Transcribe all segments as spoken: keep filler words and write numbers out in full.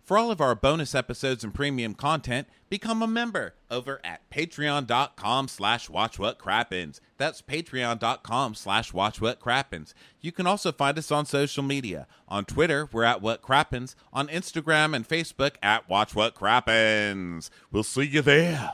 For all of our bonus episodes and premium content, become a member over at patreon.com slash watchwhatcrappens. That's patreon.com slash watchwhatcrappens. You can also find us on social media. On Twitter, we're at whatcrappens. On Instagram and Facebook, at watchwhatcrappens. We'll see you there.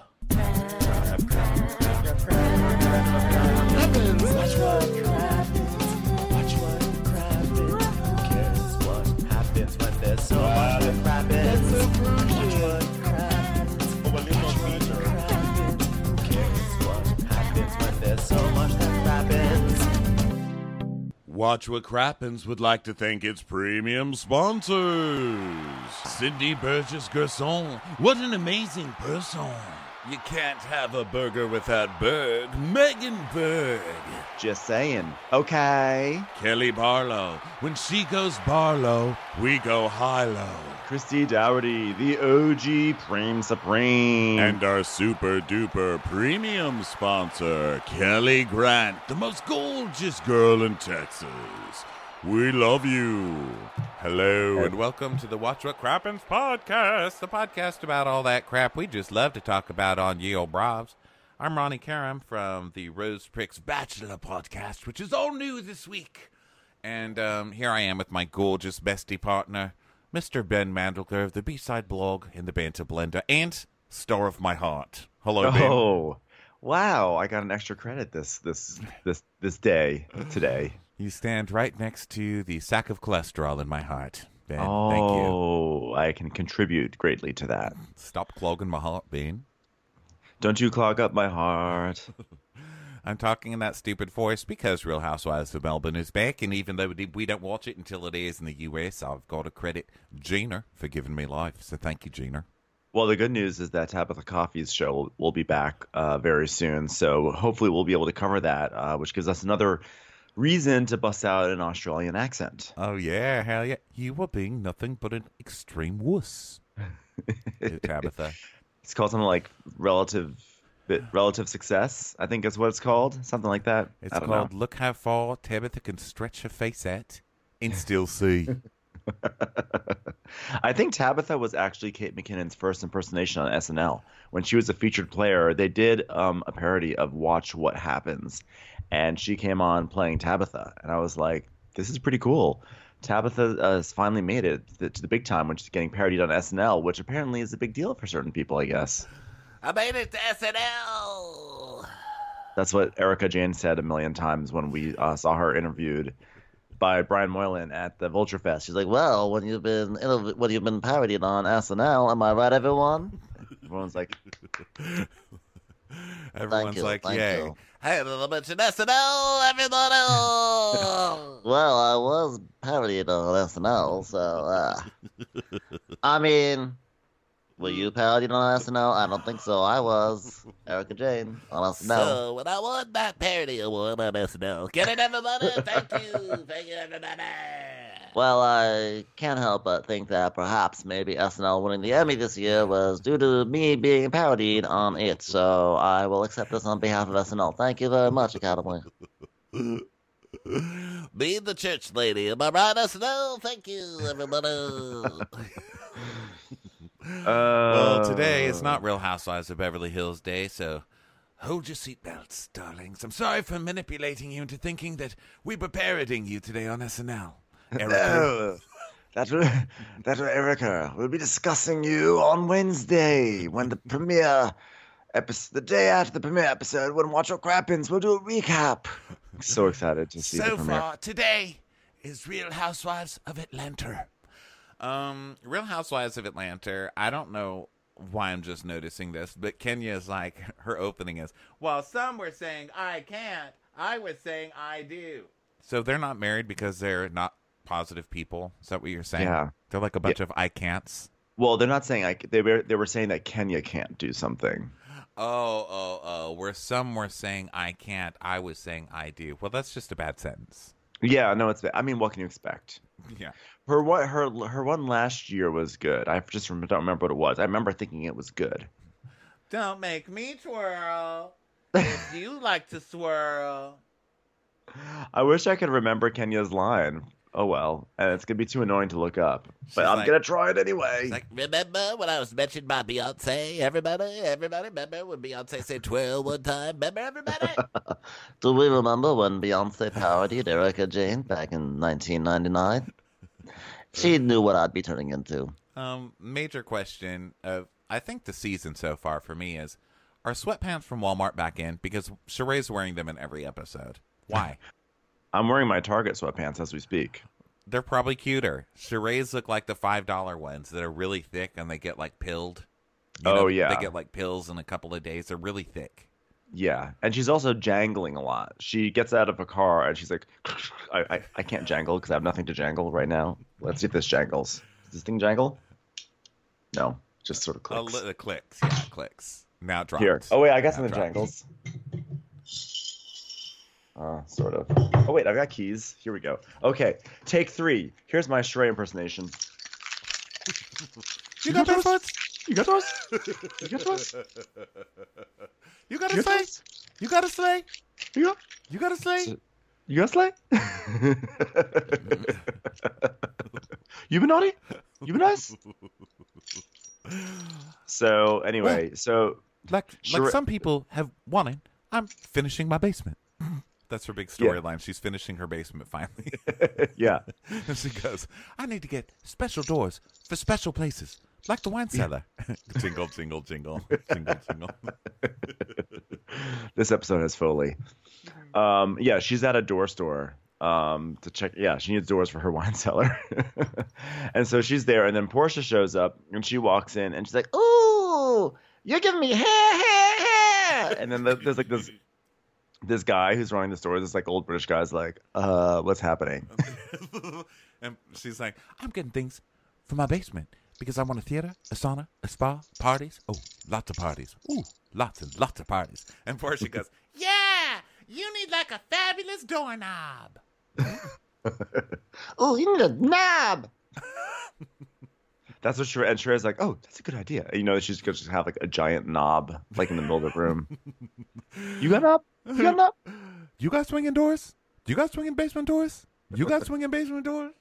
Watch What Crappens would like to thank its premium sponsors. Cindy Burgess Gerson, what an amazing person. You can't have a burger without Berg. Megan Berg. Just saying. Okay. Kelly Barlow. When she goes Barlow, we go high-low. Christy Dougherty, the O G Prime Supreme. And our super-duper premium sponsor, Kelly Grant, the most gorgeous girl in Texas. We love you. Hello, and welcome to the Watch What Crappens podcast, the podcast about all that crap we just love to talk about on Ye Olde Bravs. I'm Ronnie Karam from the Rose Pricks Bachelor podcast, which is all new this week. And um, here I am with my gorgeous bestie partner, Mister Ben Mandelker of the B-Side blog in the Banter Blender and star of my heart. Hello, Ben. Oh, wow. I got an extra credit this this this this day, today. You stand right next to the sack of cholesterol in my heart, Ben. Oh, Thank you. Oh, I can contribute greatly to that. Stop clogging my heart, Ben. Don't you clog up my heart. I'm talking in that stupid voice because Real Housewives of Melbourne is back, and even though we don't watch it until it airs in the U S, I've got to credit Gina for giving me life. So thank you, Gina. Well, the good news is that Tabitha Coffey's show will, will be back uh, very soon, so hopefully we'll be able to cover that, uh, which gives us another reason to bust out an Australian accent. Oh, yeah, hell yeah. You were being nothing but an extreme wuss, Tabitha. It's called something like relative relative success, I think is what it's called. Something like that. It's I don't called know. Look How Far Tabitha Can Stretch Her Face At and Still See. I think Tabitha was actually Kate McKinnon's first impersonation on S N L. When she was a featured player, they did um, a parody of Watch What Happens, and she came on playing Tabitha. And I was like, this is pretty cool. Tabitha uh, has finally made it to the big time when she's getting parodied on S N L, which apparently is a big deal for certain people, I guess. I made it to S N L! That's what Erica Jane said a million times when we uh, saw her interviewed by Brian Moylan at the Vulture Fest. She's like, well, when you've been when you've been parodied on S N L, am I right, everyone? Everyone's like... Everyone's you, like, thank yay. you. Hey, little mention S N L, everybody! Well, I was parodied on S N L, so, uh... I mean... Were you parodied on S N L? I don't think so. I was. Erica Jane on S N L. So, when I won that parody award on S N L, get it, everybody? Thank you. Thank you, everybody. Well, I can't help but think that perhaps maybe S N L winning the Emmy this year was due to me being parodied on it. So I will accept this on behalf of S N L. Thank you very much, Academy. Being the church lady. Am I right, S N L? Thank you, everybody. Uh, Well, today is not Real Housewives of Beverly Hills Day, so hold your seatbelts, darlings. I'm sorry for manipulating you into thinking that we were parodying you today on S N L. Erica. No, that's what, that's what Erica. We'll be discussing you on Wednesday when the premiere episode, the day after the premiere episode, when Watch What Crappens, we'll do a recap. I'm so excited to see So the premiere. far, today is Real Housewives of Atlanta. Um, Real Housewives of Atlanta, I don't know why I'm just noticing this, but Kenya's like, her opening is, well, some were saying I can't, I was saying I do. So they're not married because they're not positive people? Is that what you're saying? Yeah. They're like a bunch Yeah. of I can'ts? Well, they're not saying I. They were they were saying that Kenya can't do something. Oh, oh, oh, where some were saying I can't, I was saying I do. Well, that's just a bad sentence. Yeah, no, it's. I mean, what can you expect? Yeah. Her what her her one last year was good. I just rem- don't remember what it was. I remember thinking it was good. Don't make me twirl. If you like to swirl. I wish I could remember Kenya's line oh well, and it's gonna be too annoying to look up. She's But I'm like- gonna try it aneway. It's like, Remember when I was mentioned by Beyonce? Everybody, everybody, remember when Beyonce said twirl one time? Remember, everybody? Do we remember when Beyonce parodied Erica Jane back in nineteen ninety-nine? She knew what I'd be turning into. um, major question of I think the season so far for me is: are sweatpants from Walmart back in? Because Sheree's wearing them in every episode. Why? I'm wearing my Target sweatpants as we speak. They're probably cuter. Sheree's look like the five dollar ones that are really thick and they get like pilled. You Oh, know, yeah. they get like pills in a couple of days. They're really thick. Yeah, and she's also jangling a lot. She gets out of a car and she's like, I, I, I can't jangle because I have nothing to jangle right now. Let's see if this jangles. Does this thing jangle? No, just sort of A clicks. li- clicks, yeah, clicks. Now drops. Here. Oh, wait, I got Now something that drops. jangles. Uh, sort of. Oh, wait, I've got keys. Here we go. Okay, take three. Here's my Shrey impersonation. You got those ones? You got those? You got those? You got You a got sleigh? those? You got a sleigh? You got, You got a sleigh? you got sleigh? You been naughty? You been nice? So, anyway, so Like Shere- like some people have wanted. I'm finishing my basement. That's her big Yeah. storyline. She's finishing her basement finally. yeah. And she goes, I need to get special doors for special places, like the wine cellar. Jingle, jingle, jingle, jingle, jingle. This episode has Foley. Um, yeah, she's at a door store um, to check. Yeah, she needs doors for her wine cellar. And so she's there, and then Portia shows up, and she walks in, and she's like, "Ooh, you're giving me hair, hair, hair!" And then the, there's like this this guy who's running the store. This like old British guy's like, "Uh, what's happening?" And she's like, I'm getting things for my basement because I want a theater, a sauna, a spa, parties. Oh, lots of parties. Ooh, lots and lots of parties. And Portia goes, Yeah, you need like a fabulous doorknob. Oh, you need a knob. That's what Shrey, and Shrey's like, "Oh, that's a good idea." And you know, she's going to just have like a giant knob, like in the middle of the room. You got a knob? You got a knob? you got swinging doors? You got swinging basement doors? You got swinging basement doors?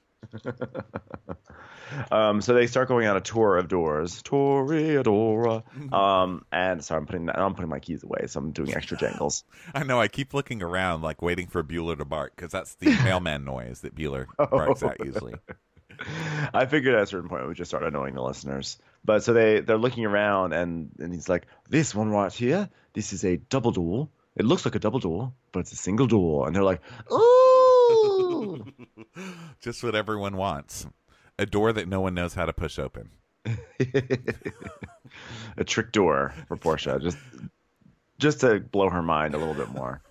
Um, so they start going on a tour of doors, Toreadora. Um, and so I'm putting I'm putting my keys away, so I'm doing extra jangles. I know. I keep looking around, like waiting for Bueller to bark, because that's the mailman noise that Bueller barks at usually. I figured at a certain point we would just start annoying the listeners. But so they they're looking around, and and he's like, "This one right here, this is a double door. It looks like a double door, but it's a single door." And they're like, "Ooh." Just what everyone wants. A door that no one knows how to push open. A trick door for Portia, just just to blow her mind a little bit more.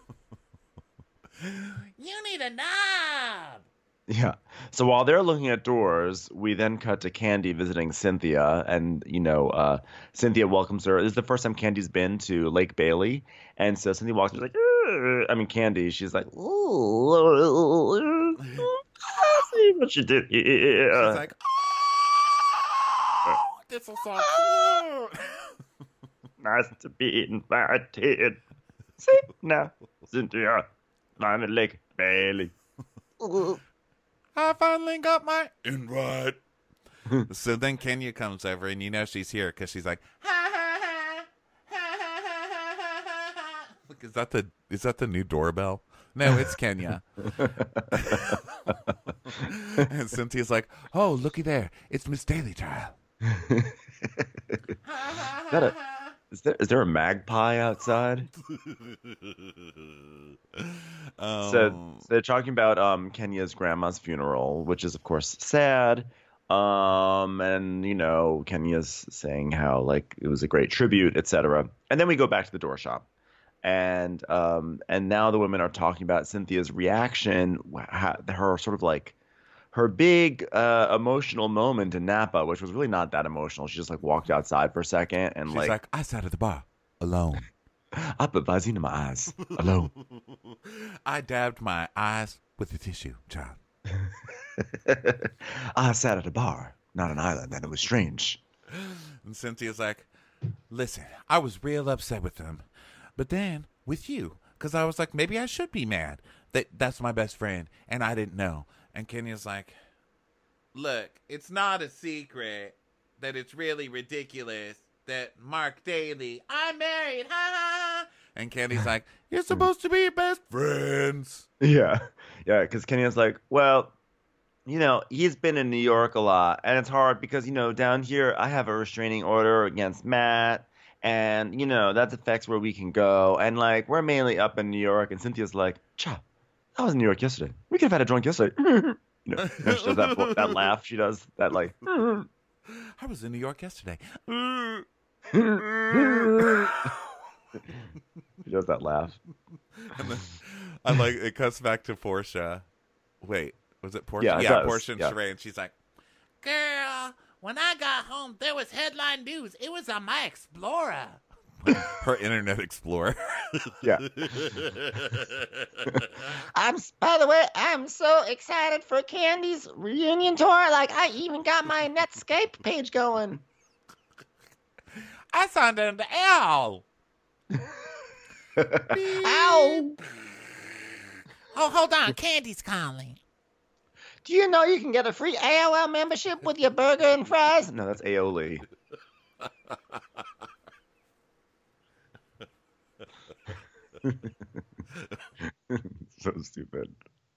You need a knob. Yeah. So while they're looking at doors, we then cut to Candy visiting Cynthia, and you know, uh, Cynthia welcomes her. This is the first time Candy's been to Lake Bailey, and so Cynthia walks in, she's like, "Ugh." I mean, Candy, she's like, "Ooh, see what you did here." It's like, oh, this is so cute. Nice to be invited. See now, Cynthia, I'm at Lake Bailey. I finally got my invite. So then Kenya comes over, and you know she's here because she's like, ha ha ha, ha ha ha ha ha ha. Look, is that the is that the new doorbell? No, it's Kenya. And Cynthia's like, oh, looky there, it's Miss Daily Child. Is, that a, is there is there a magpie outside? Um, So, so they're talking about um, Kenya's grandma's funeral, which is of course sad. Um, and you know, Kenya's saying how like it was a great tribute, et cetera. And then we go back to the door shop, and um, and now the women are talking about Cynthia's reaction, ha- her sort of like her big uh, emotional moment in Napa, which was really not that emotional. She just like walked outside for a second and she's like, like, I sat at the bar alone. I put Visine in my eyes alone. I dabbed my eyes with a tissue, child. I sat at a bar, not an island, and it was strange. And Cynthia's like, listen, I was real upset with them. But then with you, because I was like, maybe I should be mad that that's my best friend, and I didn't know. And Kenya's like, look, it's not a secret that it's really ridiculous that Mark Daly, I'm married, ha ha. And Candy's like, you're supposed to be best friends. Yeah. Yeah, because Kenya's like, well, you know, he's been in New York a lot, and it's hard because, you know, down here I have a restraining order against Matt, and, you know, that affects where we can go. And, like, we're mainly up in New York, and Cynthia's like, cha, I was in New York yesterday. We could have had a drink yesterday. You know, and she does that, that laugh. She does that, like, I was in New York yesterday. She does that laugh. And then, I like it cuts back to Portia. Wait, was it Portia? Yeah, it yeah does. Portia and Yeah. Sheree, and she's like, Girl, when I got home, there was headline news. It was on my Explorer. her Internet Explorer. Yeah. I'm. By the way, I'm so excited for Candy's reunion tour. Like, I even got my Netscape page going. I signed into L. Ow! Oh, hold on. Candy's calling. Do you know you can get a free A O L membership with your burger and fries? No, that's Aioli. So stupid.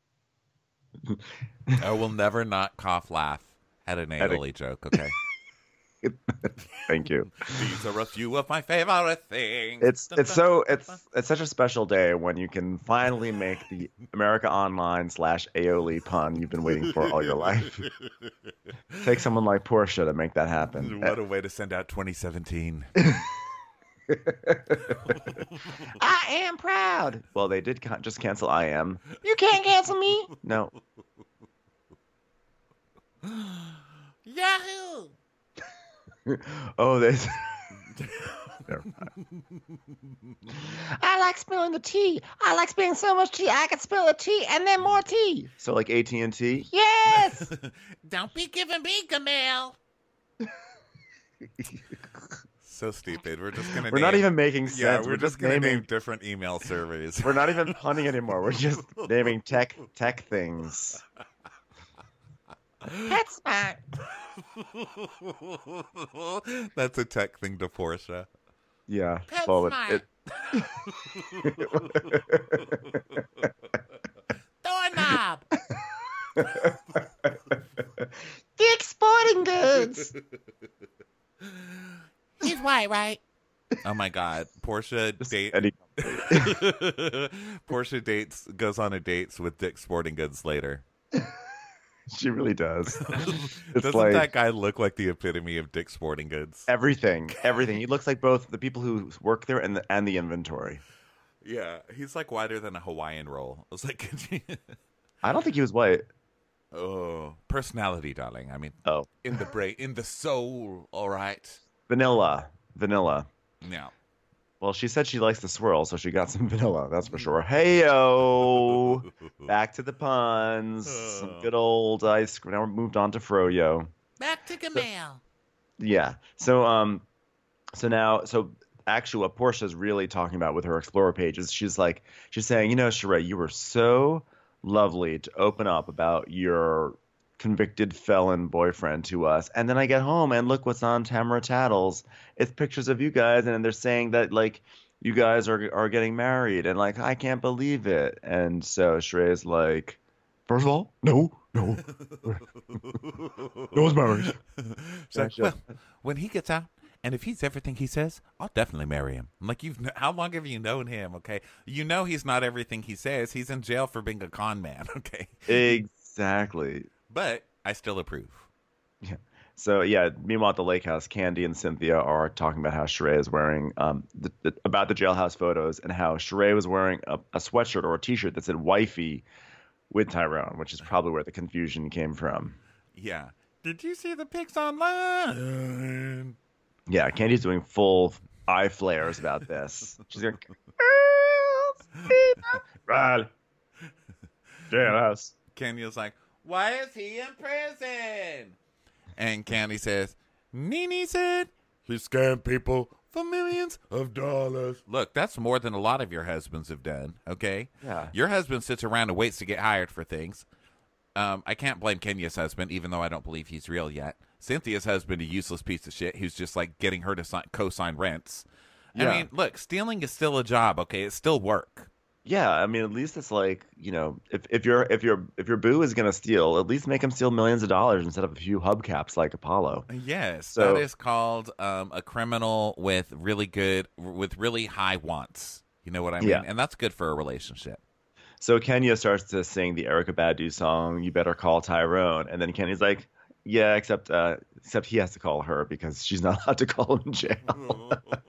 I will never not cough laugh at an At a- aioli joke, okay? Thank you. These are a few of my favorite things. It's it's so it's it's such a special day when you can finally make the America Online slash Aioli pun you've been waiting for all your life. Take someone like Portia to make that happen. What a way to send out twenty seventeen. I am proud. Well, they did ca- just cancel I Am. You can't cancel me. No. Yahoo! Oh, they. Never mind. I like spilling the tea. I like spilling so much tea. I could spill the tea and then more tea. So like A T and T. Yes. Don't be giving me Gamel. So stupid. We're just gonna. We're name, not even making sense. Yeah, we're, we're, just just gonna naming. name different email surveys. We're not even punning anymore. We're just naming tech tech things. PetSmart. That's a tech thing to Portia. Yeah. Pet well, it- Smart. Doorknob. Dick Sporting Goods. He's white, right? Oh my God, Portia date. Eddie- Portia dates goes on a dates with Dick's Sporting Goods later. She really does. It's Doesn't like that guy look like the epitome of Dick's Sporting Goods? everything, everything. He looks like both the people who work there and the and the inventory. Yeah, he's like wider than a Hawaiian roll. I was like, could you... I don't think he was white. oh, personality, darling. I mean, Oh, in the brain, in the soul. All right. vanilla, vanilla. Now, Well, she said she likes the swirl, so she got some vanilla. That's for sure. Heyo, back to the puns. Some good old ice cream. Now we're moved on to froyo. Back to Gamel. Yeah. So um, so now so actually what Portia's really talking about with her Explorer pages, she's like she's saying, you know, Sheree, you were so lovely to open up about your convicted felon boyfriend to us, and then I get home and look what's on Tamara Tattles. It's pictures of you guys, and they're saying that like you guys are are getting married, and like I can't believe it. And so Sheree's like, first of all, no, no, no one's married. she's like, well, when he gets out, and if he's everything he says, I'll definitely marry him. I'm like, you've kn- how long have you known him? Okay, you know he's not everything he says. He's in jail for being a con man. Okay, Exactly. but I still approve. Yeah. So yeah. Meanwhile, at the lake house, Candy and Cynthia are talking about how Sheree is wearing um the, the, about the jailhouse photos, and how Sheree was wearing a, a sweatshirt or a T-shirt that said "wifey" with Tyrone, which is probably where the confusion came from. Yeah. Did you see the pics online? Yeah, Candy's doing full eye flares about this. She's going, right, jailhouse. Kenya's like, why is he in prison? And Candy says, Nene said he scammed people for millions of dollars. Look, that's more than a lot of your husbands have done, okay? Yeah. Your husband sits around and waits to get hired for things. um, I can't blame Kenya's husband, even though I don't believe he's real yet. Cynthia's husband, a useless piece of shit who's just like getting her to sign, co-sign rents. Yeah. I mean, look, stealing is still a job, okay? It's still work. Yeah, I mean, at least it's like, you know, if if your if your if your boo is gonna steal, at least make him steal millions of dollars instead of a few hubcaps like Apollo. Yes, So- that is called um, a criminal with really good, with really high wants. You know what I mean? Yeah. And that's good for a relationship. So Kenya starts to sing the Erica Badu song, "You Better Call Tyrone," and then Kenya's like, "Yeah, except uh, except he has to call her because she's not allowed to call him in jail."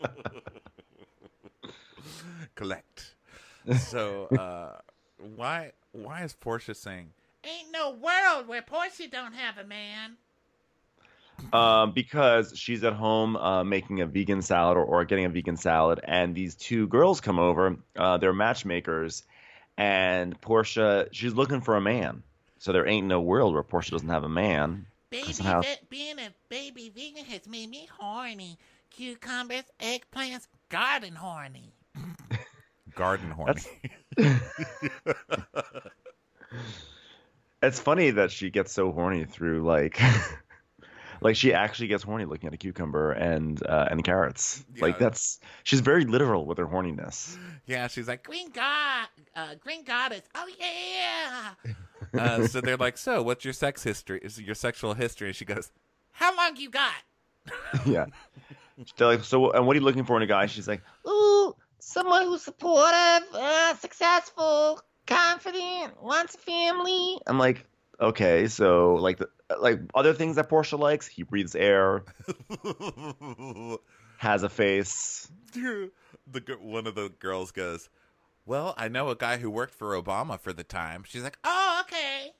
Collect. So, uh, why why is Portia saying? Ain't no world where Portia don't have a man. um, because she's at home uh, making a vegan salad or, or getting a vegan salad, and these two girls come over. Uh, they're matchmakers, and Portia, she's looking for a man. So there ain't no world where Portia doesn't have a man. Baby, Somehow- ve- being a baby vegan has made me horny. Cucumbers, eggplants, garden horny. Garden horny. It's funny that she gets so horny through like, like she actually gets horny looking at a cucumber and uh, and carrots. Like Yeah. that's she's very literal with her horniness. Yeah, she's like, Green god, uh, green goddess. Oh yeah. uh, so they're like, so what's your sex history? Is your sexual history? And she goes, How long you got? Yeah. They're like, so and what are you looking for in a guy? She's like, Ooh, someone who's supportive, uh, successful, confident, wants a family. I'm like, okay, so like the like other things that Portia likes, he breathes air, has a face. the gir- one of the girls goes, well, I know a guy who worked for Obama for the time. She's like, Oh, okay.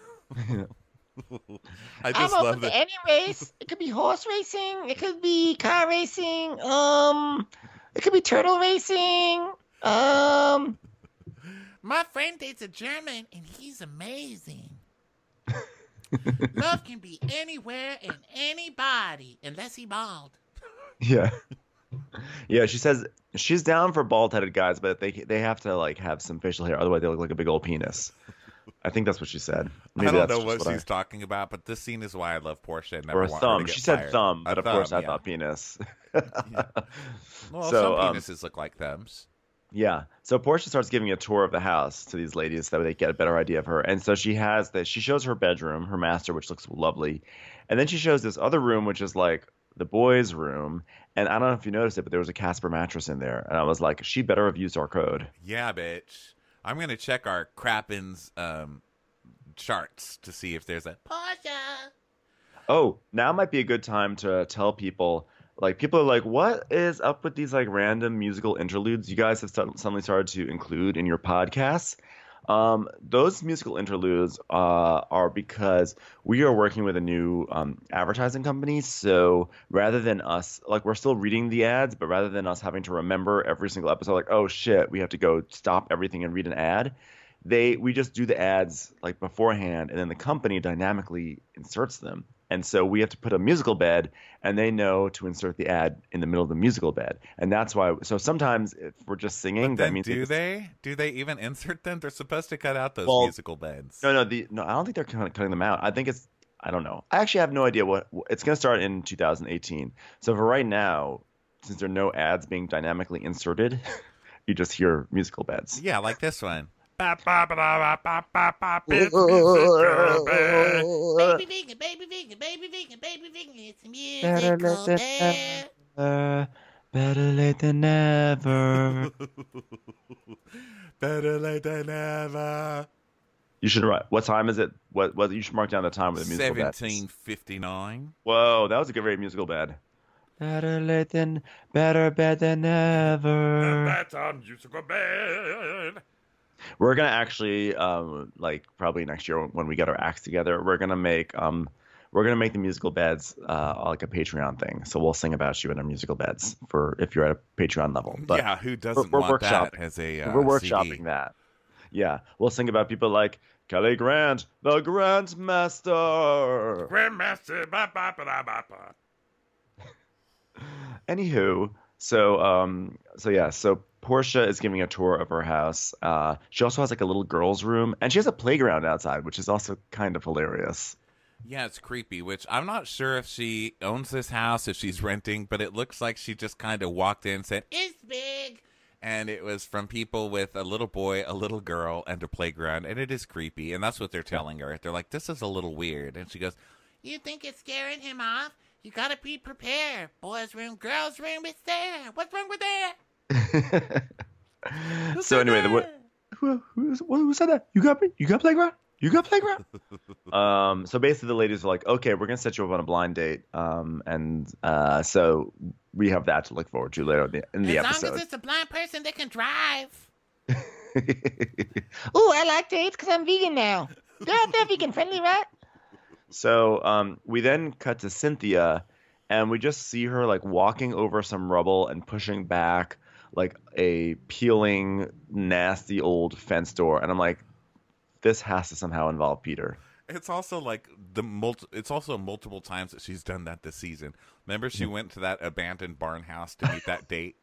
I I'm just open love to that. any race. It could be horse racing. It could be car racing. Um, it could be turtle racing. Um, My friend dates a German, and he's amazing. Love can be anywhere and anybody, unless he bald. Yeah. Yeah, she says she's down for bald-headed guys, but they they have to like have some facial hair, otherwise they look like a big old penis. I think that's what she said. Maybe I don't that's know just what I- she's talking about, but this scene is why I love Portia and never or a want her to thumb. get She said fired. thumb, A but of course thumb, I yeah. thought penis. Well, So, some um, penises look like thumbs. Yeah. So Portia starts giving a tour of the house to these ladies so that they get a better idea of her. And so she has this, she shows her bedroom, her master, which looks lovely. And then she shows this other room, which is like the boys' room. And I don't know if you noticed it, but there was a Casper mattress in there. And I was like, she better have used our code. Yeah, bitch. I'm gonna check our Crappens um, charts to see if there's a. Portia. Oh, now might be a good time to tell people. Like, people are like, what is up with these like random musical interludes you guys have st- suddenly started to include in your podcasts? Um, those musical interludes uh, are because we are working with a new um, advertising company. So rather than us, like, we're still reading the ads, but rather than us having to remember every single episode, like, oh shit, we have to go stop everything and read an ad. They we just do the ads like beforehand, and then the company dynamically inserts them. And so we have to put a musical bed, and they know to insert the ad in the middle of the musical bed. And that's why. So sometimes if we're just singing, But that then means do just- they? Do they even insert them? They're supposed to cut out those Well, musical beds. No, no, the no. I don't think they're kind of cutting them out. I think it's. I don't know. I actually have no idea what it's going to start in two thousand eighteen. So for right now, since there are no ads being dynamically inserted, you just hear musical beds. Yeah, like this one. Ba, ba, ba, ba, ba, ba, ba, it's musical bed. Baby vegan, baby vegan, baby vegan, baby vegan. It's a musical bed. Uh, better late than never. Better late than never. You should write. What time is it? What? What? You should mark down the time with the musical bed. Seventeen fifty nine. Whoa, that was a good, very musical bed. Better late than better bed than ever. That's a musical bed. We're gonna actually, um, like probably next year when we get our acts together, we're gonna make, um, we're gonna make the musical beds, uh, like a Patreon thing. So we'll sing about you in our musical beds for if you're at a Patreon level. But Yeah, who doesn't we're want that workshopping. as a uh, we're C D? workshopping that. Yeah, we'll sing about people like Kelly Grant, the Grandmaster. Grandmaster. Ba, ba, ba, ba, ba, ba. Anywho, So, um, so yeah, so Portia is giving a tour of her house. Uh, she also has like a little girl's room, and she has a playground outside, which is also kind of hilarious. Yeah, it's creepy, which I'm not sure if she owns this house, if she's renting, but it looks like she just kind of walked in and said, "It's big." And it was from people with a little boy, a little girl, and a playground, and it is creepy. And that's what they're telling her. They're like, "This is a little weird." And she goes, You think it's scaring him off? You gotta be prepared. Boys' room, girls' room, it's there. What's wrong with that? So anyway, the, what, who, who, who said that? You got me? You got playground? You got playground? um, so basically, the ladies are like, "Okay, we're gonna set you up on a blind date." Um, and uh, so we have that to look forward to later in the, in the as episode. long as it's a blind person that can drive. Ooh, I like dates because I'm vegan now. They're, they're vegan friendly, right? So um, we then cut to Cynthia, and we just see her like walking over some rubble and pushing back like a peeling, nasty old fence door. And I'm like, this has to somehow involve Peter. It's also like the multi- It's also multiple times that she's done that this season. Remember, she went to that abandoned barn house to meet that date.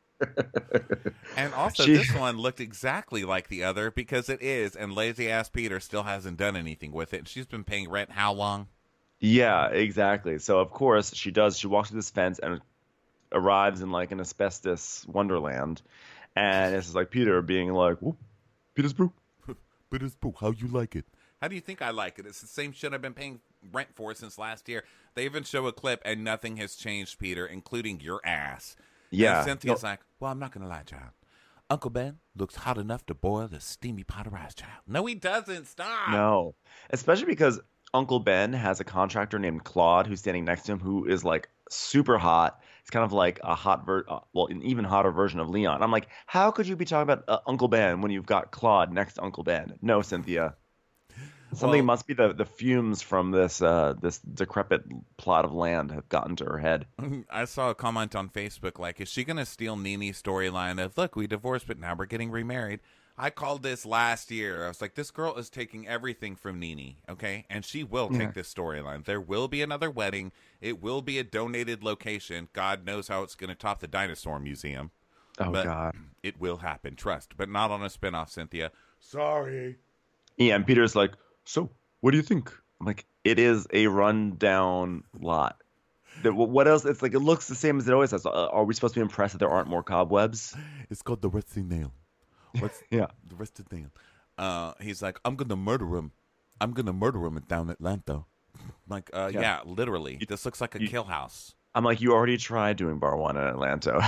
And also, She- this one looked exactly like the other because it is, and lazy ass Peter still hasn't done anything with it. And she's been paying rent how long? Yeah, exactly. So of course she does. She walks through this fence and arrives in like an asbestos wonderland, and it's just like Peter being like, "Whoop, Peter's brew." But it's boo. How you like it? How do you think I like it? It's the same shit I've been paying rent for since last year. They even show a clip, and nothing has changed, Peter, including your ass. Yeah. And Cynthia's No. like, well, I'm not going to lie, child. Uncle Ben looks hot enough to boil a steamy pot of rice, child. No, he doesn't. Stop. No, especially because Uncle Ben has a contractor named Claude who's standing next to him who is like super hot. It's kind of like a hot ver- uh, well, an even hotter version of Leon. I'm like, how could you be talking about uh, Uncle Ben when you've got Claude next to Uncle Ben? No, Cynthia. Something Well- must be the, the fumes from this uh, this decrepit plot of land have gotten to her head. I saw a comment on Facebook like, is she going to steal Nini's storyline of, look, we divorced, but now we're getting remarried? I called this last year. I was like, this girl is taking everything from Nini, okay? And she will take Yeah. this storyline. There will be another wedding. It will be a donated location. God knows how it's going to top the dinosaur museum. Oh, But God. it will happen, trust. But not on a spinoff, Cynthia. Sorry. Yeah, and Peter's like, so, what do you think? I'm like, it is a rundown lot. The- What else? It's like, it looks the same as it always has. Uh, Are we supposed to be impressed that there aren't more cobwebs? It's called the rusty nail. What's Yeah. the rusty nail? Uh, he's like, I'm gonna murder him. I'm gonna murder him down Atlanta. Like, uh, yeah. Yeah. literally. This looks like a you- kill house. I'm like, you already tried doing bar one in Atlanta.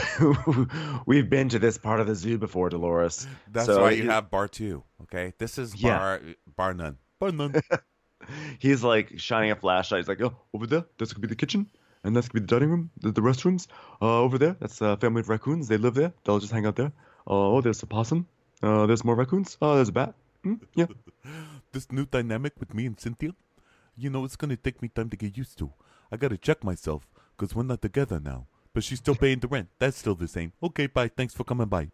We've been to this part of the zoo before, Dolores. That's So why you he- have bar two. Okay, this is Yeah. bar bar none. Bar none. He's like shining a flashlight. He's like, oh, over there, that's gonna be the kitchen, and that's gonna be the dining room, the, the restrooms. Uh, over there, that's a family of raccoons. They live there. They'll just hang out there. Uh, oh, there's a possum. Uh, there's more raccoons. Oh, there's a bat. Mm, yeah. This new dynamic with me and Cynthia, you know, it's gonna take me time to get used to. I gotta check myself because we're not together now. But she's still paying the rent. That's still the same. Okay, bye. Thanks for coming by.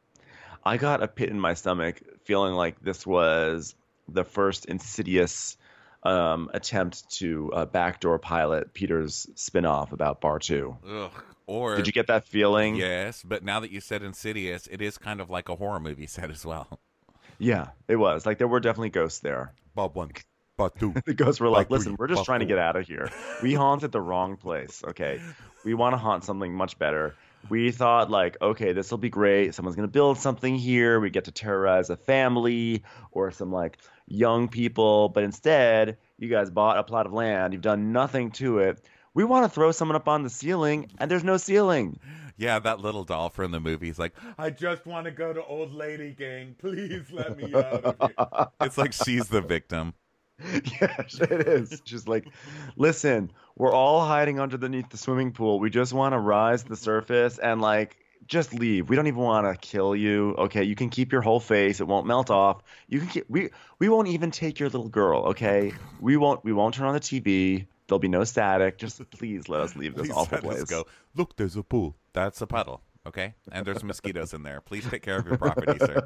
I got a pit in my stomach feeling like this was the first insidious um, attempt to uh, backdoor pilot Peter's spin-off about Bar two. Ugh. Or Did you get that feeling? yes, but now that you said Insidious, it is kind of like a horror movie set as well. Yeah, it was. Like, there were definitely ghosts there. Bob one, Bob two. The ghosts were like, Bar listen, three, we're just Bar trying to four." get out of here. We haunted the wrong place, okay? We want to haunt something much better. We thought, like, okay, this will be great. Someone's going to build something here. We get to terrorize a family or some, like, young people. But instead, you guys bought a plot of land. You've done nothing to it. We want to throw someone up on the ceiling, and there's no ceiling. Yeah, that little doll from the movie is like, I just want to go to Old Lady Gang. Please let me out of here. It's like she's the victim. Yeah, it is. Just like, listen, we're all hiding underneath the swimming pool. We just want to rise to the surface and, like, just leave. We don't even want to kill you. Okay, you can keep your whole face. It won't melt off. You can keep, we we won't even take your little girl. Okay, we won't we won't turn on the T V. There'll be no static. Just please let us leave this Please awful let us place. go. Look, there's a pool. That's a puddle. Okay, and there's mosquitoes in there. Please take care of your property, sir.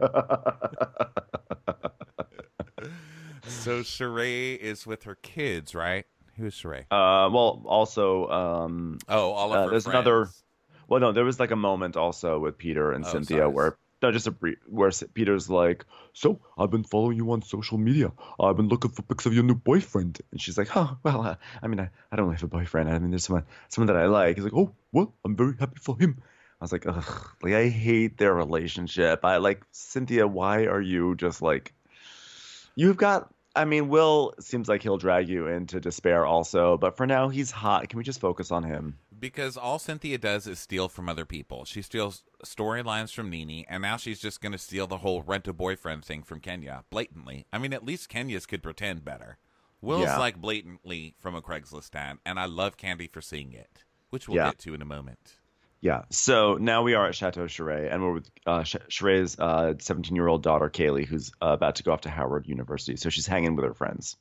So Sheree is with her kids, right? Who is Sheree? Uh, well, also, um, Oh, all of uh, her there's friends. another. Well, no, there was like a moment also with Peter and Oh, Cynthia sorry. where no, just a brief where S- Peter's like, "So I've been following you on social media. I've been looking for pics of your new boyfriend." And she's like, "Oh, well, uh, I mean, I, I don't really have a boyfriend. I mean, there's someone someone that I like." He's like, "Oh, well, I'm very happy for him." I was like, "Ugh, like I hate their relationship. I like Cynthia. Why are you just like you've got?" I mean, Will seems like he'll drag you into despair also, but for now he's hot. Can we just focus on him? Because all Cynthia does is steal from other people. She steals storylines from Nene, and now she's just going to steal the whole rent a boyfriend thing from Kenya, blatantly. I mean, at least Kenya's could pretend better. Will's Yeah. like blatantly from a Craigslist ad, and I love Candy for seeing it, which we'll Yeah. get to in a moment. Yeah. So now we are at Chateau Charest, and we're with uh, Ch- Charet's uh, seventeen-year-old daughter, Kaylee, who's uh, about to go off to Howard University. So she's hanging with her friends.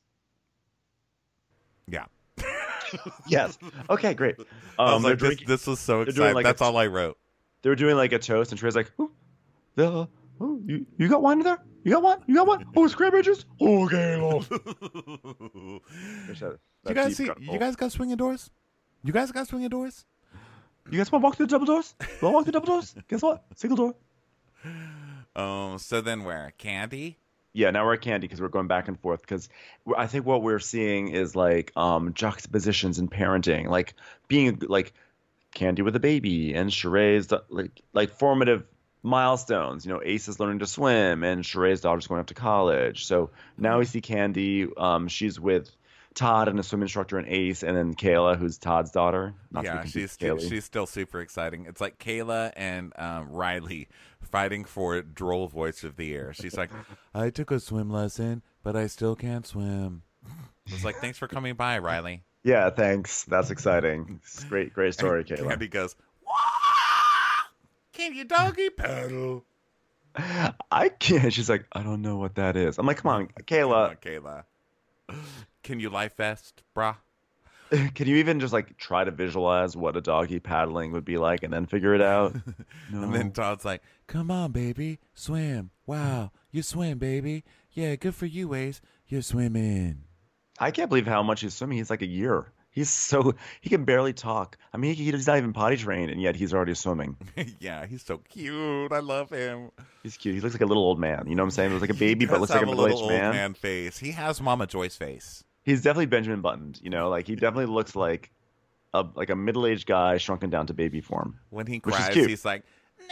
Yeah. Yes. Okay, great. Um, I was they're like, this, drinking- this was so they're doing exciting. like That's a- all I wrote. they were doing like a toast, and Charet's like, "Oh, the, oh you, you got wine in there? You got wine? You got wine? Oh, it's cranberry juice? Okay, love." you guys see? You guys got swinging doors? You guys got swinging doors? You guys want to walk through the double doors? Want to walk through the double doors? Guess what? Single door. Um. So then where? Candy? Yeah, now we're at Candy because we're going back and forth because I think what we're seeing is like um, juxtapositions in parenting, like being like Candy with a baby and Sheree's like like formative milestones. You know, Ace is learning to swim and Sheree's daughter's going up to college. So now we see Candy. Um, she's with Todd and a swim instructor and Ace, and then Kayla, who's Todd's daughter. Not to be Yeah, confused she's with Kaylee. she's still super exciting. It's like Kayla and um, Riley fighting for droll voice of the year. She's like, I took a swim lesson, but I still can't swim. It's like, thanks for coming by, Riley. Yeah, thanks. That's exciting. It's a great, great story, And Kayla. Candy goes, Can you doggy paddle? I can't. She's like, I don't know what that is. I'm like, come on, Come Kayla. on, Kayla. Can you life vest, brah? Can you even just like try to visualize what a doggy paddling would be like and then figure it out? No. And then Todd's like, come on, baby, swim. Wow, you swim, baby. Yeah, good for you, Ace. You're swimming. I can't believe how much he's swimming. He's like a year. He's so he can barely talk. I mean, he, he's not even potty trained, and yet he's already swimming. Yeah, he's so cute. I love him. He's cute. He looks like a little old man. You know what I'm saying? He looks like a baby, He but does looks like a have middle little aged old man. man face. He has Mama Joy's face. He's definitely Benjamin Buttoned. You know, like he definitely looks like a like a middle aged guy shrunken down to baby form. When he Which is cries, cute. he's like,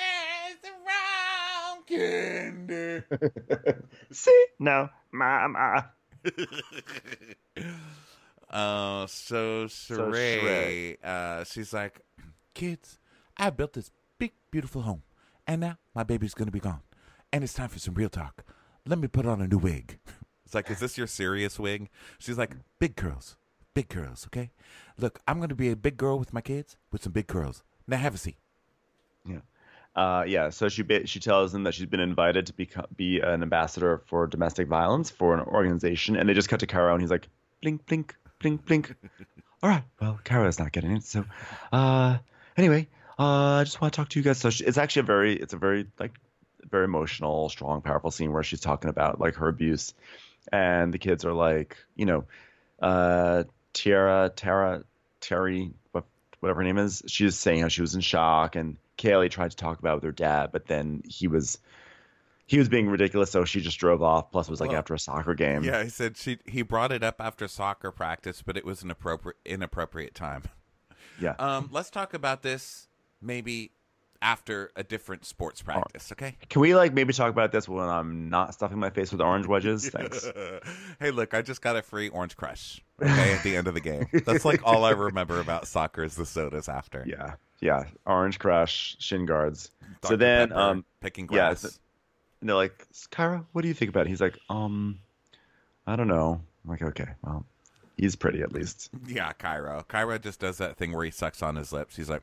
There's a wrong candy. See, no, mama. uh, so Sheree, uh, she's like, kids, I built this big, beautiful home, and now my baby's gonna be gone, and it's time for some real talk. Let me put on a new wig. It's like, is this your serious wig? She's like, big curls, big curls, okay? Look, I'm gonna be a big girl with my kids with some big curls. Now have a seat. Yeah. Uh, yeah, so she ba- she tells them that she's been invited to become, be an ambassador for domestic violence for an organization, and they just cut to Caro, and he's like, blink, blink, blink, blink. All right, well, Caro's not getting it, so uh, anyway, uh, I just want to talk to you guys. So she, it's actually a very, it's a very like, very emotional, strong, powerful scene where she's talking about like her abuse, and the kids are like, you know, uh, Tiara, Tara, Terry, what, whatever her name is, she's saying how she was in shock, and Kaylee tried to talk about it with her dad, but then he was he was being ridiculous, so she just drove off. Plus, it was like Well, after a soccer game. Yeah, he said she he brought it up after soccer practice, but it was an appropriate inappropriate time. Yeah. Um, let's talk about this maybe after a different sports practice, okay? Can we like maybe talk about this when I'm not stuffing my face with orange wedges? Thanks. Hey, look, I just got a free Orange Crush, okay, at the end of the game. That's like all I remember about soccer is the sodas after. Yeah. Yeah. Orange Crush, shin guards. So Doctor then, Pepper, um, picking yeah, grass. so- and they're like, Kyra, what do you think about it? He's like, um, I don't know. I'm like, okay, well, he's pretty at least. Yeah, Cairo. Cairo just does that thing where he sucks on his lips. He's like,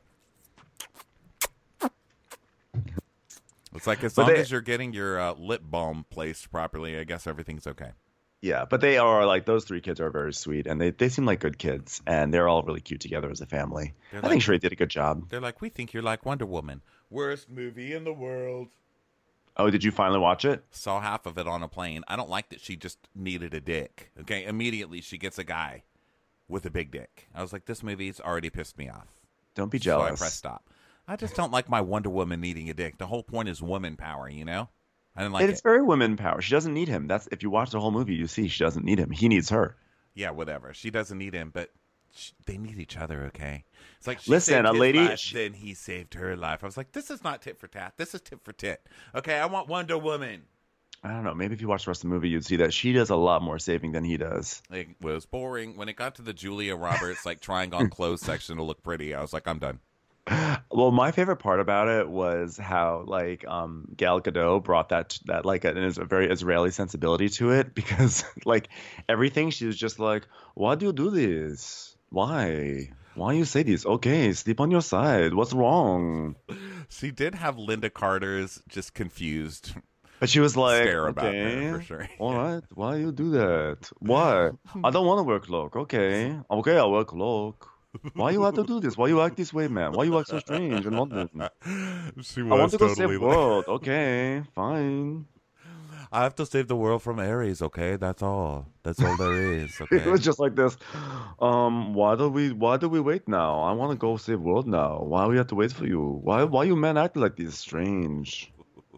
it's like as But long they- as you're getting your uh, lip balm placed properly, I guess everything's okay. Yeah, but they are like those three kids are very sweet, and they, they seem like good kids, and they're all really cute together as a family. They're I like- think Sheree did a good job. They're like, we think you're like Wonder Woman. Worst movie in the world. Oh, did you finally watch it? Saw half of it on a plane. I don't like that she just needed a dick. Okay, immediately she gets a guy with a big dick. I was like, this movie's already pissed me off. Don't be So I jealous. pressed stop. I just don't like my Wonder Woman needing a dick. The whole point is woman power, you know? I didn't like It's it. very women power. She doesn't need him. That's if you watch the whole movie, you see she doesn't need him. He needs her. Yeah, whatever. She doesn't need him, but sh they need each other, okay? It's like, she Listen, saved a his lady- life, she- then he saved her life. I was like, this is not tit for tat. This is tit for tit. Okay, I want Wonder Woman. I don't know. Maybe if you watch the rest of the movie, you'd see that she does a lot more saving than he does. It was boring. When it got to the Julia Roberts, like, trying on clothes section to look pretty, I was like, I'm done. Well, my favorite part about it was how like um, Gal Gadot brought that that like a, a very Israeli sensibility to it because like everything she was just like, why do you do this? Why? Why you say this? Okay, sleep on your side. What's wrong? She did have Linda Carter's just confused But she was like, stare about okay, her, for sure. all right, why you do that? Why? I don't want to wear cloak. Okay, okay, I'll wear cloak. Why you have to do this? Why you act this way, man? Why you act so strange in London? She I want was to go totally save like, world. Okay, fine. I have to save the world from Ares, okay? That's all. That's all there is, okay? It was just like this. Um, why do we? Why do we wait now? I want to go save world now. Why we have to wait for you? Why? Why you men act like this? Strange.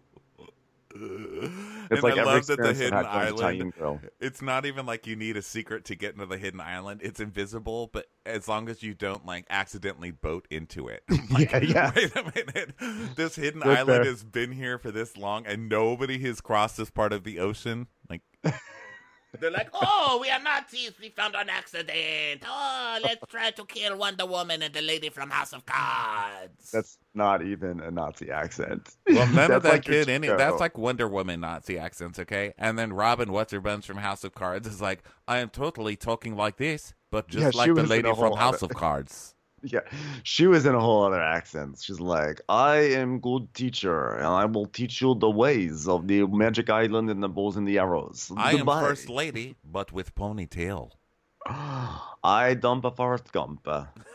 It's And like I every love that the experience I've hidden had from an island, Italian girl. it's not even like you need a secret to get into the hidden island. It's invisible, but as long as you don't like accidentally boat into it. Like, Yeah, yeah. Wait a minute. This hidden That's island fair. has been here for this long and nobody has crossed this part of the ocean. Like, They're like, oh, we are Nazis. We found an accident. Oh, let's try to kill Wonder Woman and the lady from House of Cards. That's not even a Nazi accent. well, none of That's that like your kid, any, Chico. that's like Wonder Woman Nazi accents, okay? And then Robin What's-Her-Buns from House of Cards is like, I am totally talking like this, but just Yeah, she like the was in lady a from whole House other- of Cards. Yeah, she was in a whole other accent. She's like, I am good teacher, and I will teach you the ways of the magic island and the bows and the arrows. I am Goodbye." first lady, but with ponytail. I dump a Forrest Gump.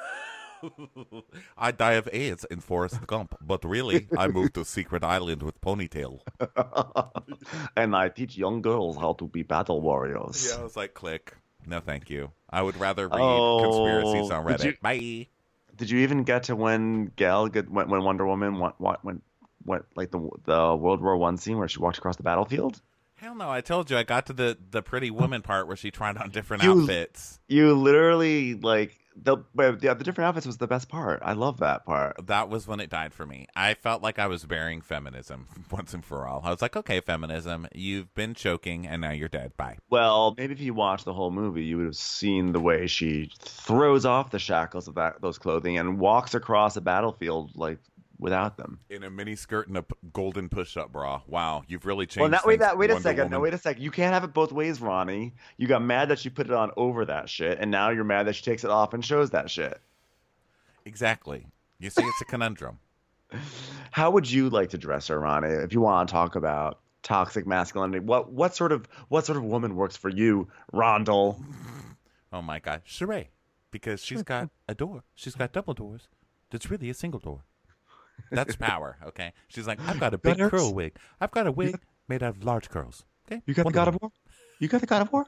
I die of AIDS in Forrest Gump, but really, I moved to Secret Island with ponytail. And I teach young girls how to be battle warriors. Yeah, I was like, click. No, thank you. I would rather read Oh, conspiracies on did Reddit. you- Bye. Did you even get to when Gal get when, when Wonder Woman went, went, went, went like the the World War One scene where she walked across the battlefield? Hell no, I told you I got to the, the pretty woman part where she tried on different You- outfits. You literally like the but, yeah the different outfits was the best part. I love that part. That was when it died for me. I felt like I was burying feminism once and for all. I was like, okay, feminism, you've been choking and now you're dead. Bye. Well, maybe if you watched the whole movie, you would have seen the way she throws off the shackles of that those clothing and walks across a battlefield like without them. In a mini skirt and a p- golden push-up bra. Wow, you've really changed. Well, now, wait, things, that, wait a Wonder second. No, Woman. wait a second. You can't have it both ways, Ronnie. You got mad that she put it on over that shit, and now you're mad that she takes it off and shows that shit. Exactly. You see, it's a conundrum. How would you like to dress her, Ronnie? If you want to talk about toxic masculinity, what what sort of what sort of woman works for you, Rondell? Oh my God, Sheree, because she's got a door. She's got double doors. That's really a single door. That's power. Okay. She's like, I've got a big hurts. curl wig. I've got a wig made out of large curls. Okay. You got the Wonder God of Woman. War? You got the God of War?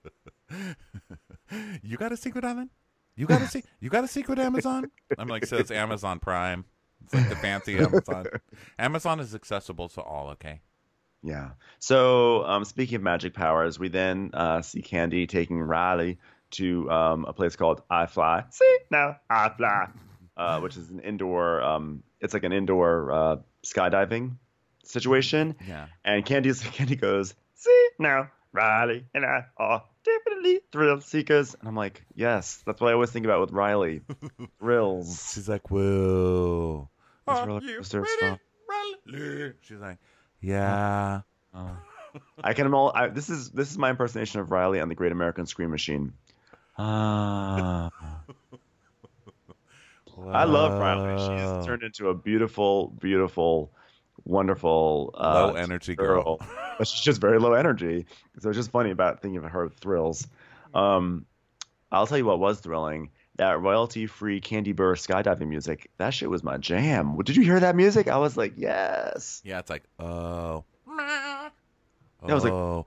You got a secret island? You got a se- You got a secret Amazon? I'm like, so it's Amazon Prime. It's like the fancy Amazon. Amazon is accessible to all. Okay. Yeah. So, um, speaking of magic powers, we then uh, see Candy taking Riley to um, a place called I Fly. See now, I Fly, uh, which is an indoor. Um, it's like an indoor uh, skydiving situation. Yeah. And Candy's Candy goes, see now, Riley and I are definitely thrill seekers. And I'm like, yes, that's what I always think about with Riley. Thrills. She's like, whoa. These Are roller you coasters, ready, huh? Riley? She's like, yeah. I can. All, I, this is this is my impersonation of Riley on the Great American Scream Machine. Ah. I love Riley. She's turned into a beautiful, beautiful, wonderful uh, Low energy girl. But she's just very low energy. So it's just funny about thinking of her thrills. Um, I'll tell you what was thrilling. That royalty-free Candy Burr skydiving music. That shit was my jam. Did you hear that music? I was like, yes. Yeah, it's like, oh. That was like- oh.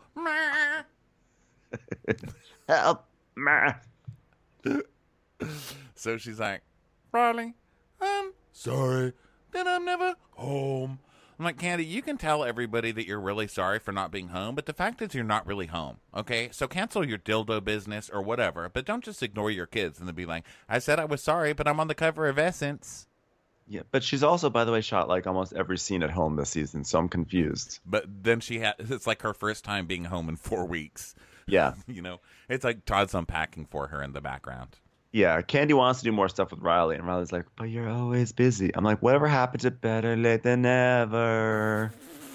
Help. Meh. So she's like, Riley, I'm sorry. then I'm never home. I'm like, Candy, you can tell everybody that you're really sorry for not being home, but the fact is you're not really home, okay? So cancel your dildo business or whatever, but don't just ignore your kids and then be like, I said I was sorry, but I'm on the cover of Essence. Yeah, but she's also, by the way, shot like almost every scene at home this season, so I'm confused. But then she had, it's like her first time being home in four weeks. Yeah. You know, it's like Todd's unpacking for her in the background. Yeah, Candy wants to do more stuff with Riley, and Riley's like, but you're always busy. I'm like, whatever happened to better late than never?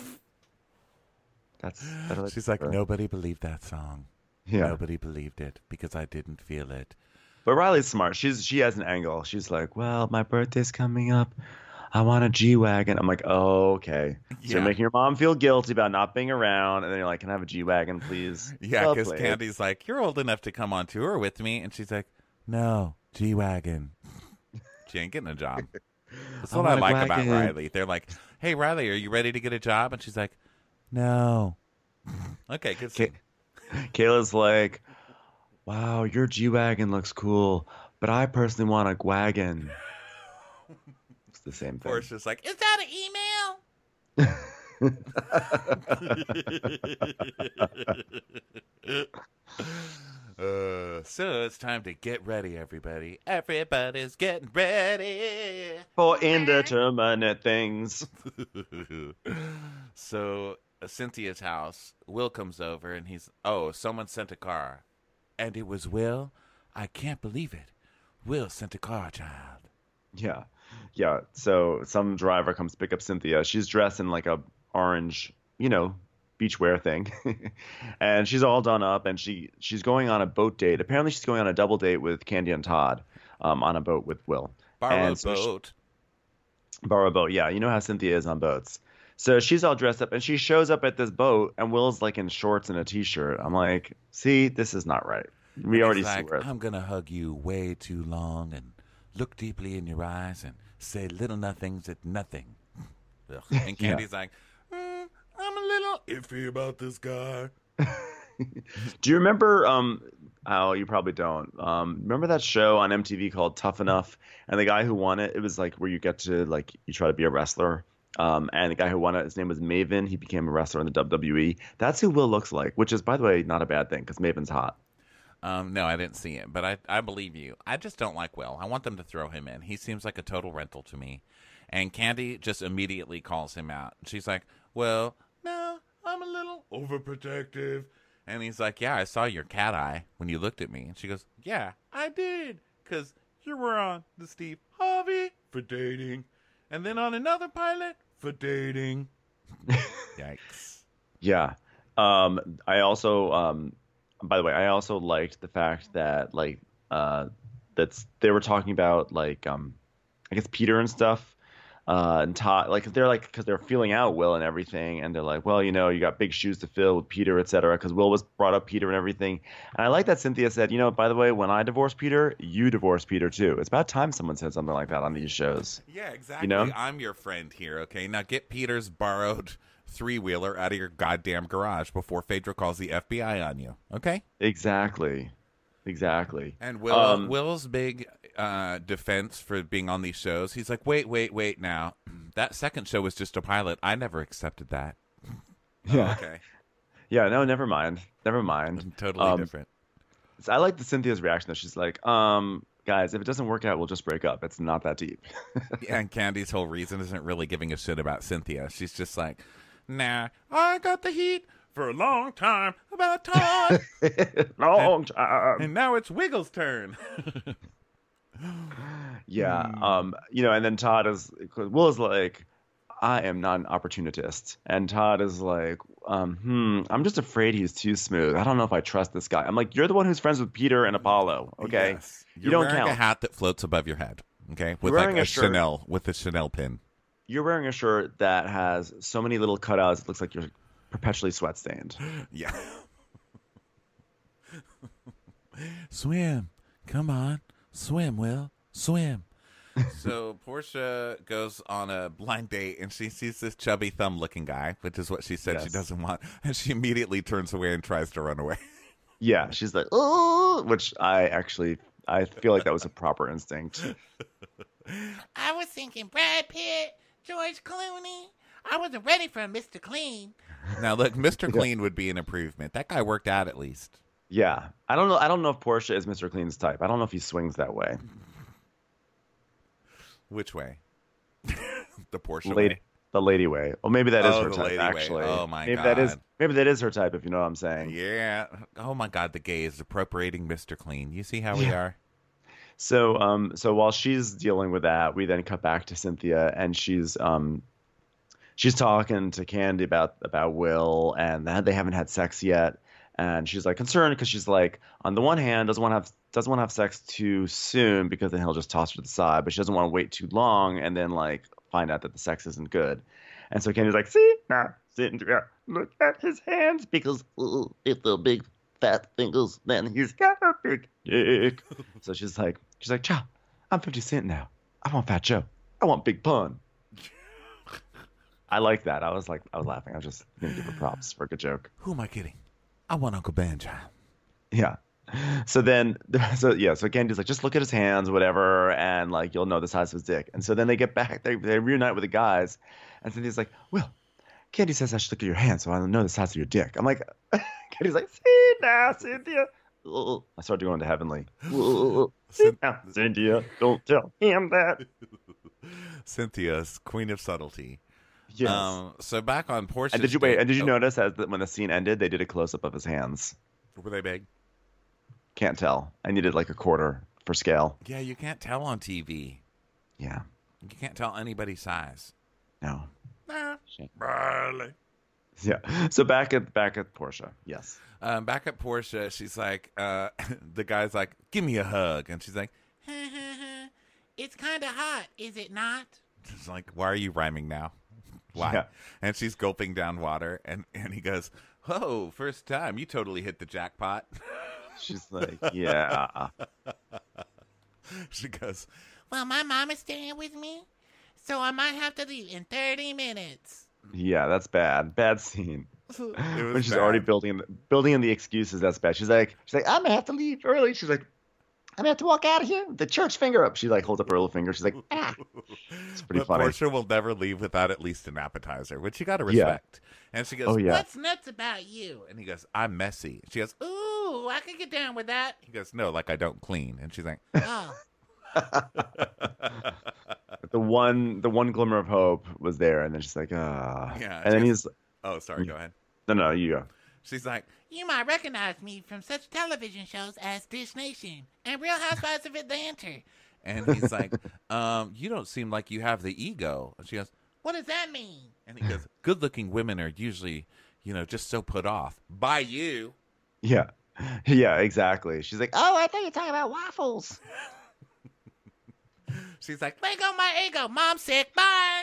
That's better late She's than like, never. nobody believed that song. Yeah. Nobody believed it because I didn't feel it. But Riley's smart. She's She has an angle. She's like, well, my birthday's coming up. I want a G-Wagon. I'm like, oh, okay. So Yeah. you're making your mom feel guilty about not being around, and then you're like, can I have a G-Wagon, please? Yeah, Well because played. Candy's like, you're old enough to come on tour with me. And she's like, no, G-Wagon. She ain't getting a job. That's I what I, want a like about wagon. Riley. They're like, hey, Riley, are you ready to get a job? And she's like, no. Okay, good. Ka- Kayla's like, wow, your G-Wagon looks cool, but I personally want a wagon. It's the same thing. Portia's like, Is that an email? uh, so it's time to get ready, everybody. Everybody's getting ready. For indeterminate things. So uh, Cynthia's house, Will comes over and he's, oh, someone sent a car. And it was Will? I can't believe it. Will sent a car, child. Yeah. Yeah. So some driver comes pick up Cynthia. She's dressed in like a orange, you know, beachwear thing. And she's all done up and she she's going on a boat date. Apparently she's going on a double date with Candy and Todd um, on a boat with Will. Borrow a And so she- boat. Borrow a boat. Yeah. You know how Cynthia is on boats. So she's all dressed up and she shows up at this boat and Will's like in shorts and a t-shirt. I'm like, see, this is not right. We And already he's see like, where. I'm going to hug you way too long and look deeply in your eyes and say little nothings at nothing. Ugh. And Candy's like, mm, I'm a little iffy about this guy. Do you remember? Um, oh, you probably don't. Um, remember that show on M T V called Tough Enough? And the guy who won it, it was like where you get to like you try to be a wrestler. Um, and the guy who won it, his name was Maven. He became a wrestler in the W W E. That's who Will looks like, which is, by the way, not a bad thing because Maven's hot. Um, no, I didn't see it, but I, I believe you. I just don't like Will. I want them to throw him in. He seems like a total rental to me. And Candy just immediately calls him out. She's like, well, no, I'm a little overprotective. And he's like, yeah, I saw your cat eye when you looked at me. And she goes, yeah, I did, because you were on the Steve Harvey for dating. And then on another pilot for dating. Yikes. Yeah. Um, I also, um, by the way, I also liked the fact that like uh, that's they were talking about like um, I guess Peter and stuff. Uh, and Todd, like they're like because they're feeling out Will and everything, and they're like, well, you know, you got big shoes to fill with Peter, et cetera. Because Will was brought up Peter and everything, and I like that Cynthia said, you know, by the way, when I divorce Peter, you divorce Peter too. It's about time someone said something like that on these shows. Yeah, exactly. You know? I'm your friend here, okay? Now get Peter's borrowed three-wheeler out of your goddamn garage before Phaedra calls the F B I on you, okay? Exactly, exactly. And Will, Um, Will's big uh, defense for being on these shows, he's like, wait, wait, wait now. That second show was just a pilot. I never accepted that. Yeah. Oh, okay. Yeah, no, never mind, never mind. Totally Um, different. So I like the Cynthia's reaction though. She's like, um, guys, if it doesn't work out, we'll just break up. It's not that deep. Yeah, and Candy's whole reason isn't really giving a shit about Cynthia. She's just like, nah, I got the heat for a long time about Todd. Long time. And now it's Wiggles' turn. Yeah. Um, you know, and then Todd is, Will is like, I am not an opportunist. And Todd is like, um, hmm, I'm just afraid he's too smooth. I don't know if I trust this guy. I'm like, you're the one who's friends with Peter and Apollo. Okay. Yes. You You're don't wearing count. a hat that floats above your head. Okay. With You're like wearing a, a shirt. Chanel, with a Chanel pin. You're wearing a shirt that has so many little cutouts. It looks like you're perpetually sweat stained. Yeah. Swim. Come on. Swim, Will. Swim. So Portia goes on a blind date and she sees this chubby thumb looking guy, which is what she said she Yes. doesn't want. And she immediately turns away and tries to run away. Yeah. She's like, oh, which I actually, I feel like that was a proper instinct. I was thinking Brad Pitt, George Clooney. I wasn't ready for Mister Clean. Now look, Mister Clean would be an improvement. That guy worked out at least. Yeah, I don't know. I don't know if Portia is Mister Clean's type. I don't know if he swings that way. Which way? The Portia Lady, way. the lady way. Well, maybe that is Oh, her the type. lady way. Actually, Oh, my maybe that is God. maybe that is her type. If you know what I'm saying. Yeah. Oh my God, the gay is appropriating Mister Clean. You see how we Yeah. are? So, um, so while she's dealing with that, we then cut back to Cynthia, and she's um, she's talking to Candy about about Will, and that they haven't had sex yet, and she's like concerned because she's like, on the one hand, doesn't want to have doesn't want to have sex too soon because then he'll just toss her to the side, but she doesn't want to wait too long and then like find out that the sex isn't good, and so Candy's like, see, now Cynthia, look at his hands because Uh, if they're big fat fingers, then he's he's got a big dick. So she's like, she's like, Joe, I'm fifty Cent now. I want Fat Joe. I want Big Pun. I like that. I was like, I was laughing. I was just gonna give her props for a good joke. Who am I kidding? I want Uncle Banjo. Yeah. So then, so yeah, so Candy's like, just look at his hands, whatever, and like you'll know the size of his dick. And so then they get back, they they reunite with the guys, and Cynthia's like, Will, Candy says I should look at your hands so I know the size of your dick. I'm like, Candy's like, see now, Cynthia. uh, I started going to heavenly. uh, See now, Cynthia, don't tell him that. Cynthia's queen of subtlety. Yes. Um, so back on Portia. and did you wait? And did you notice as the, when the scene ended, they did a close up of his hands? Were they big? Can't tell. I needed like a quarter for scale. Yeah, you can't tell on T V. Yeah. You can't tell anybody's size. No. Nah. Shame. Barely. Yeah. So back at back at Portia. Yes. Um, back at Portia, she's like, uh, the guy's like, give me a hug. And she's like, It's kind of hot, is it not? she's like, why are you rhyming now? Why? Yeah. And she's gulping down water. And, and he goes, oh, first time. You totally hit the jackpot. She's like, yeah. She goes, Well, my mom is staying with me, so I might have to leave in thirty minutes. Yeah, that's bad. Bad scene. it When was she's bad. already building in- building in the excuses, that's bad. She's like, she's like, I'm gonna have to leave early. She's like, I'm gonna have to walk out of here. The church finger up. She like holds up her little finger. She's like, ah. It's pretty But funny. Portia will never leave without at least an appetizer, which you got to Yeah. respect. And she goes, Oh yeah. What's nuts about you? and he goes, I'm messy. She goes, Ooh, I can get down with that. he goes, no, like I don't clean. And she's like, Oh, The one the one glimmer of hope was there, and then she's like, ah. Yeah, And then just- he's oh, sorry, go ahead. no no you go. She's like, you might recognize me from such television shows as Dish Nation and Real Housewives of Atlanta. and he's like, um, you don't seem like you have the ego. And she goes, What does that mean? and he goes, good looking women are usually, you know, just so put off by you. Yeah. Yeah, exactly. She's like, Oh, I thought you were talking about waffles. She's like, Let go my ego. Mom's sick. Bye.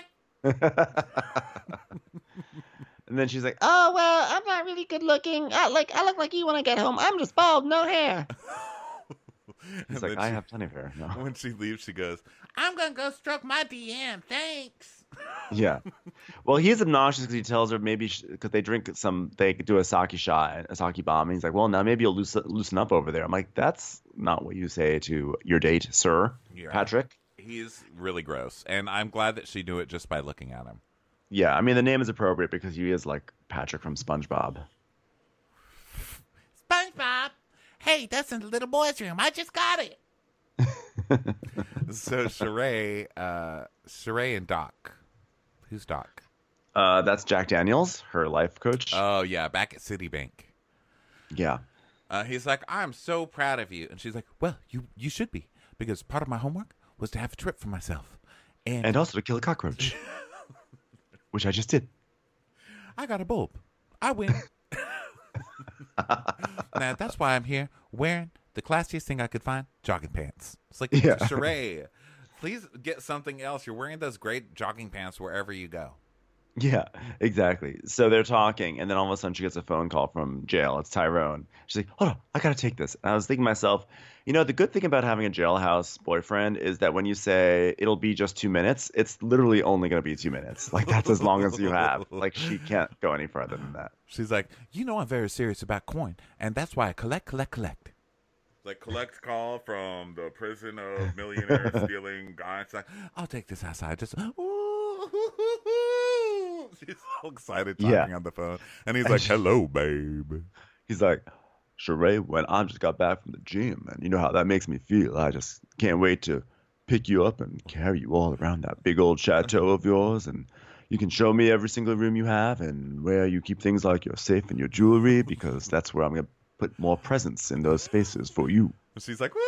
and then she's like, Oh well, I'm not really good looking. I like I look like you when I get home. I'm just bald, no hair. he's and like, then I she- have plenty of hair. No. when she leaves, she goes, I'm going to go stroke my D M. Thanks. Yeah. Well, he's obnoxious because he tells her maybe because they drink some, they do a sake shot, a sake bomb. And he's like, well, now maybe you'll loosen, loosen up over there. I'm like, that's not what you say to your date, sir, Yeah. Patrick. he's really gross. And I'm glad that she knew it just by looking at him. Yeah. I mean, the name is appropriate because he is like Patrick from SpongeBob. SpongeBob. Hey, that's in the little boy's room. I just got it. So Sheree, uh, Sheree and Doc. Who's Doc? Uh, that's Jack Daniels, her life coach. Oh, yeah, back at Citibank. yeah. Uh, he's like, I'm so proud of you. And she's like, well, you, you should be. Because part of my homework was to have a trip for myself. And, And also to kill a cockroach, which I just did. I got a bulb. I win. Now, that's why I'm here wearing the classiest thing I could find, jogging pants. It's like, Yeah. Sheree, please get something else. You're wearing those great jogging pants wherever you go. Yeah, exactly. So they're talking, and then all of a sudden she gets a phone call from jail. It's Tyrone. She's like, hold on, I got to take this. And I was thinking to myself, you know, the good thing about having a jailhouse boyfriend is that when you say it'll be just two minutes, it's literally only going to be two minutes. Like, that's as long as you have. Like, she can't go any further than that. She's like, you know, I'm very serious about coin, and that's why I collect, collect, collect. Like, collect call from the prison of millionaires stealing guys. Like, I'll take this outside. Just, ooh. She's so excited talking Yeah. on the phone. And he's like, hello, babe. He's like, Sheree, when I just got back from the gym, and you know how that makes me feel. I just can't wait to pick you up and carry you all around that big old chateau of yours, and you can show me every single room you have and where you keep things like your safe and your jewelry, because that's where I'm going to put more presents in those spaces for you. And she's like,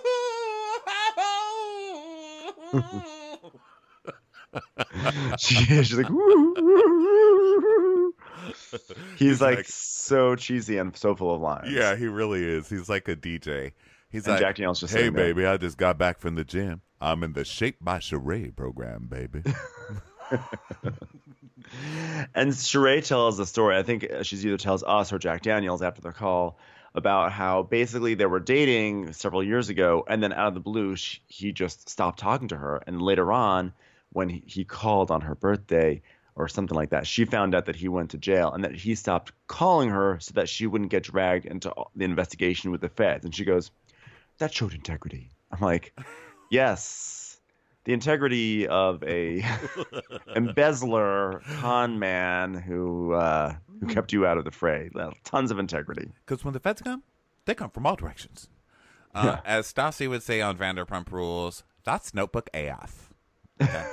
she, she's like, woo, woo, woo. He's, He's like, like- so cheesy and so full of lines. yeah, he really is. He's like a D J. He's And like, Jack Daniels just hey, sitting there. baby, I just got back from the gym. I'm in the Shape by Sheree program, baby. And Sheree tells the story. I think she's either tells us or Jack Daniels after the call about how basically they were dating several years ago, and then out of the blue, she, he just stopped talking to her. And later on, when he, he called on her birthday or something like that, she found out that he went to jail and that he stopped calling her so that she wouldn't get dragged into the investigation with the feds. And she goes, that showed integrity. I'm like, yes, the integrity of a embezzler, con man who uh, who kept you out of the fray. Well, tons of integrity. Because when the feds come, they come from all directions. Uh, Yeah. As Stassi would say on Vanderpump Rules, that's notebook A F. Okay.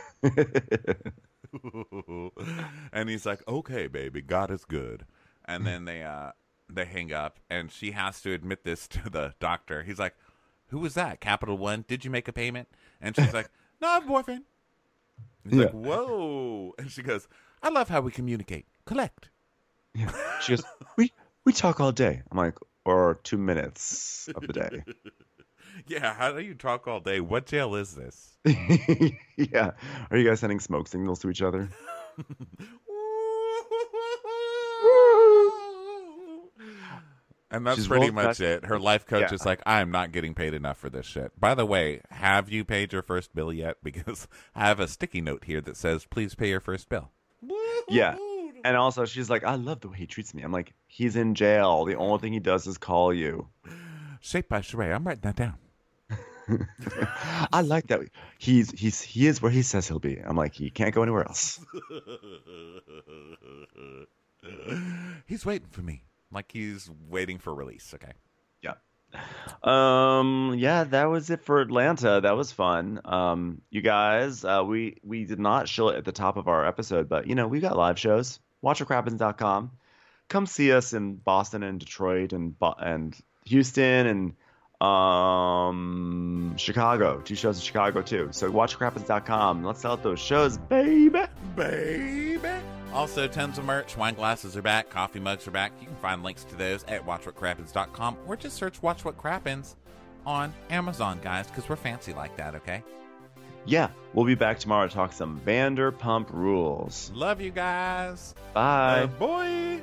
And he's like, okay, baby, God is good. And then they uh, they hang up, and she has to admit this to the doctor. He's like, who was that? Capital One? Did you make a payment? And she's like, no, I have a boyfriend. He's like, Yeah. whoa. And she goes, I love how we communicate. Collect. She goes, we we talk all day. I'm like, or two minutes of the day. Yeah, how do you talk all day? What jail is this? Yeah. Are you guys sending smoke signals to each other? And that's She's pretty rolled much back- it. Her life coach Yeah. is like, I'm not getting paid enough for this shit. By the way, have you paid your first bill yet? Because I have a sticky note here that says, please pay your first bill. Yeah. And also, she's like, I love the way he treats me. I'm like, he's in jail. The only thing he does is call you. Shaped by Sheree. I'm writing that down. I like that. He's he's he is where he says he'll be. I'm like, he can't go anywhere else. He's waiting for me. Like he's waiting for release. Okay. Yeah. Um. Yeah, that was it for Atlanta. That was fun. Um. You guys, uh, we we did not show it at the top of our episode, but you know we got live shows. watch what crappens dot com. Come see us in Boston and Detroit and Bo- and Houston and um Chicago. Two shows in Chicago too. So watch what crappens dot com. Let's sell out those shows, baby. Baby. Also, tons of merch. Wine glasses are back. Coffee mugs are back. You can find links to those at watch what crappens dot com or just search Watch What Crappens on Amazon, guys, because we're fancy like that, okay? Yeah, we'll be back tomorrow to talk some Vanderpump Rules. Love you guys. Bye. Uh, boy.